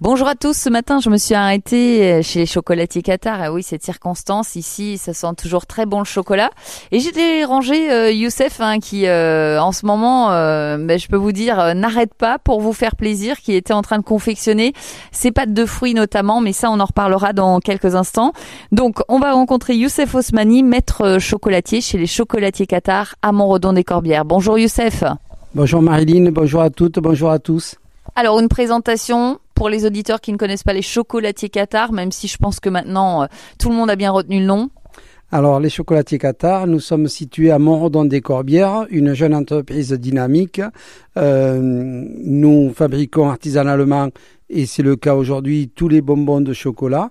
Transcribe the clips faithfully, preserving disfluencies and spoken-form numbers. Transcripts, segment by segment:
Bonjour à tous, ce matin je me suis arrêtée chez les chocolatiers Qatar. Ah oui, cette circonstance ici, ça sent toujours très bon le chocolat. Et j'ai dérangé euh, Youssef hein, qui euh, en ce moment, euh, ben, je peux vous dire, euh, n'arrête pas pour vous faire plaisir, qui était en train de confectionner ses pâtes de fruits notamment, mais ça on en reparlera dans quelques instants. Donc on va rencontrer Youssef Osmani, maître chocolatier chez les chocolatiers Qatar à Montredon-des-Corbières. Bonjour Youssef. Bonjour Marilyn, bonjour à toutes, bonjour à tous. Alors une présentation pour les auditeurs qui ne connaissent pas les chocolatiers Qatar, même si je pense que maintenant euh, tout le monde a bien retenu le nom. Alors les chocolatiers Qatar, nous sommes situés à Montredon-des-Corbières, une jeune entreprise dynamique. Euh, nous fabriquons artisanalement, et c'est le cas aujourd'hui, tous les bonbons de chocolat,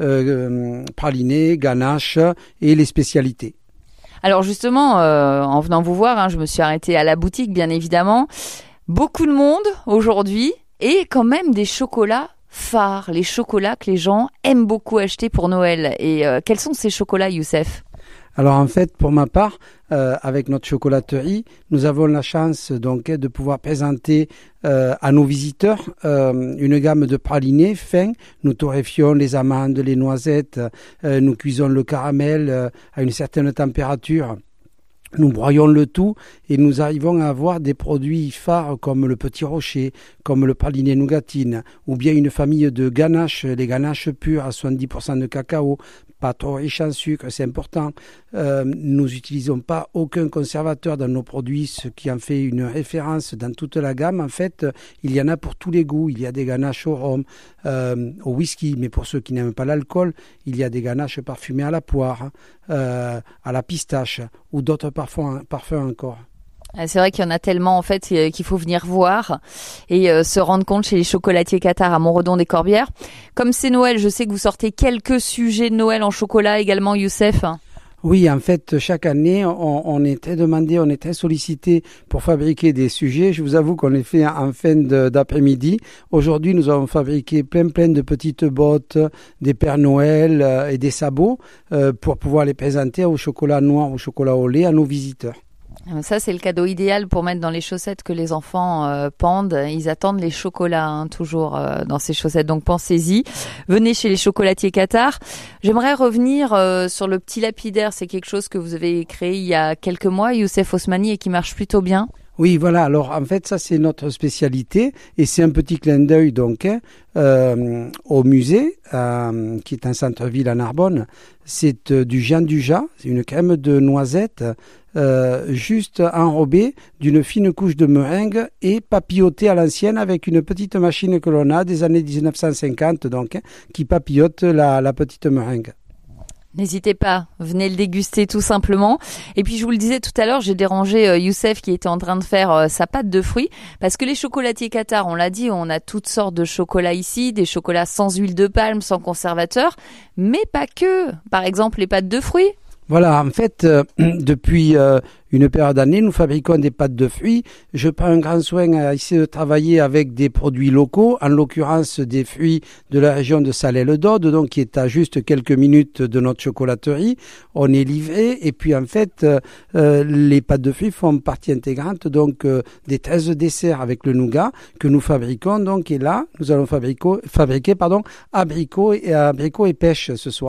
euh, pralinés, ganaches et les spécialités. Alors justement, euh, en venant vous voir, hein, je me suis arrêtée à la boutique bien évidemment. Beaucoup de monde aujourd'hui et quand même des chocolats phares, les chocolats que les gens aiment beaucoup acheter pour Noël. Et euh, quels sont ces chocolats, Youssef ? Alors en fait, pour ma part, euh, avec notre chocolaterie, nous avons la chance donc de pouvoir présenter euh, à nos visiteurs euh, une gamme de pralinés fins. Nous torréfions les amandes, les noisettes, euh, nous cuisons le caramel euh, à une certaine température. Nous broyons le tout et nous arrivons à avoir des produits phares comme le Petit Rocher, comme le praliné nougatine, ou bien une famille de ganaches, les ganaches pures à soixante-dix pour cent de cacao, pas trop riches en sucre, c'est important. Euh, nous n'utilisons pas aucun conservateur dans nos produits, ce qui en fait une référence dans toute la gamme. En fait, il y en a pour tous les goûts. Il y a des ganaches au rhum, euh, au whisky, mais pour ceux qui n'aiment pas l'alcool, il y a des ganaches parfumées à la poire, euh, à la pistache ou d'autres parfums, parfums encore. C'est vrai qu'il y en a tellement en fait qu'il faut venir voir et euh, se rendre compte chez les chocolatiers Qatar à Montredon-des-Corbières. Comme c'est Noël, je sais que vous sortez quelques sujets de Noël en chocolat également, Youssef. Oui, en fait, chaque année, on, on est très demandé, on est très sollicité pour fabriquer des sujets. Je vous avoue qu'on les fait en fin de, d'après-midi. Aujourd'hui, nous avons fabriqué plein plein de petites bottes, des Pères Noël euh, et des sabots euh, pour pouvoir les présenter au chocolat noir, au chocolat au lait à nos visiteurs. Ça, c'est le cadeau idéal pour mettre dans les chaussettes que les enfants euh, pendent. Ils attendent les chocolats, hein, toujours euh, dans ces chaussettes. Donc, pensez-y. Venez chez les chocolatiers Qatar. J'aimerais revenir euh, sur le petit lapidaire. C'est quelque chose que vous avez créé il y a quelques mois, Youssef Osmani, et qui marche plutôt bien. Oui, voilà. Alors, en fait, ça, c'est notre spécialité et c'est un petit clin d'œil, donc, hein, euh, au musée, euh, qui est un centre-ville à Narbonne. C'est euh, du Jean Dujat, c'est une crème de noisettes, euh, juste enrobée d'une fine couche de meringue et papillotée à l'ancienne avec une petite machine que l'on a des années dix-neuf cent cinquante, donc, hein, qui papillote la, la petite meringue. N'hésitez pas, venez le déguster tout simplement. Et puis je vous le disais tout à l'heure, j'ai dérangé euh, Youssef qui était en train de faire euh, sa pâte de fruits parce que les chocolatiers Qatar, on l'a dit, on a toutes sortes de chocolats ici, des chocolats sans huile de palme, sans conservateur, mais pas que. Par exemple, les pâtes de fruits. Voilà, en fait, euh, depuis euh, une période d'années, nous fabriquons des pâtes de fruits. Je prends un grand soin à essayer de travailler avec des produits locaux, en l'occurrence des fruits de la région de Salé-le-Dode, donc qui est à juste quelques minutes de notre chocolaterie. On est livré et puis en fait, euh, euh, les pâtes de fruits font partie intégrante donc euh, des treize desserts avec le nougat que nous fabriquons. Donc et là, nous allons fabriquer, fabriquer pardon, abricots et abricots et pêche ce soir.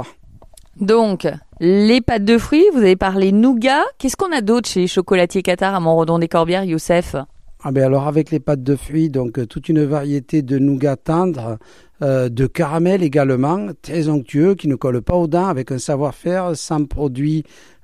Donc, les pâtes de fruits, vous avez parlé nougat. Qu'est-ce qu'on a d'autre chez les chocolatiers Qatar à Montredon-des-Corbières, Youssef ? Ah ben alors avec les pâtes de fruits, donc toute une variété de nougat tendre, euh, de caramel également, très onctueux, qui ne colle pas aux dents, avec un savoir-faire sans produits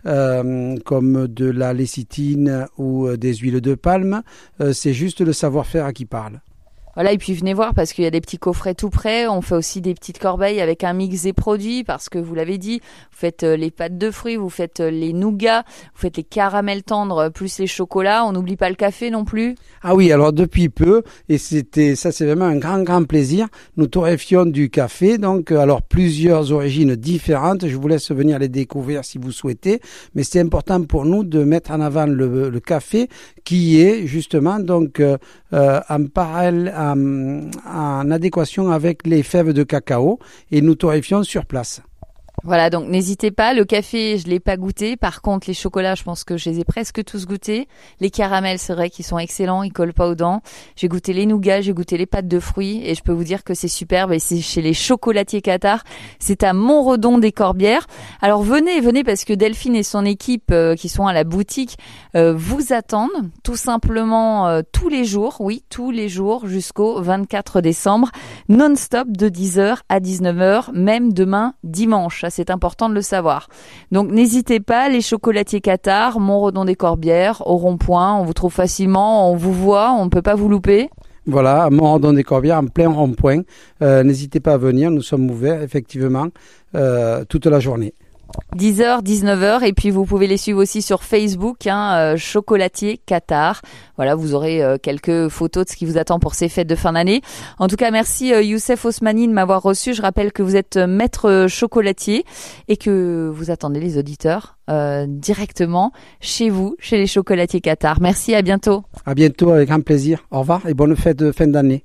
euh, comme de la lécithine ou des huiles de palme. Euh, c'est juste le savoir-faire qui parle. Voilà, et puis venez voir parce qu'il y a des petits coffrets tout prêts. On fait aussi des petites corbeilles avec un mix des produits parce que vous l'avez dit, vous faites les pâtes de fruits, vous faites les nougats, vous faites les caramels tendres plus les chocolats. On n'oublie pas le café non plus. Ah oui, alors depuis peu, et c'était ça c'est vraiment un grand grand plaisir, nous torréfions du café, donc alors plusieurs origines différentes. Je vous laisse venir les découvrir si vous souhaitez, mais c'est important pour nous de mettre en avant le, le café qui est justement donc euh, en parallèle En, en adéquation avec les fèves de cacao et nous torréfions sur place. Voilà, donc n'hésitez pas. Le café, je l'ai pas goûté. Par contre, les chocolats, je pense que je les ai presque tous goûtés. Les caramels, c'est vrai qu'ils sont excellents, ils collent pas aux dents. J'ai goûté les nougats, j'ai goûté les pâtes de fruits et je peux vous dire que c'est superbe. Et c'est chez les chocolatiers Qatar. C'est à Montredon des Corbières. Alors venez, venez parce que Delphine et son équipe euh, qui sont à la boutique euh, vous attendent tout simplement euh, tous les jours, oui, tous les jours jusqu'au vingt-quatre décembre, non-stop de dix heures à dix-neuf heures, même demain dimanche. C'est important de le savoir. Donc n'hésitez pas, les chocolatiers Qatar, Montredon des Corbières, au rond-point, on vous trouve facilement, on vous voit, on ne peut pas vous louper. Voilà, à Montredon des Corbières, en plein rond-point. Euh, n'hésitez pas à venir, nous sommes ouverts effectivement euh, toute la journée. dix heures, dix-neuf heures, et puis vous pouvez les suivre aussi sur Facebook, hein, euh, Chocolatier Qatar. Voilà, vous aurez euh, quelques photos de ce qui vous attend pour ces fêtes de fin d'année. En tout cas, merci euh, Youssef Osmani de m'avoir reçu. Je rappelle que vous êtes maître chocolatier et que vous attendez les auditeurs euh, directement chez vous, chez les Chocolatiers Qatar. Merci, à bientôt. À bientôt, avec grand plaisir. Au revoir et bonne fête de fin d'année.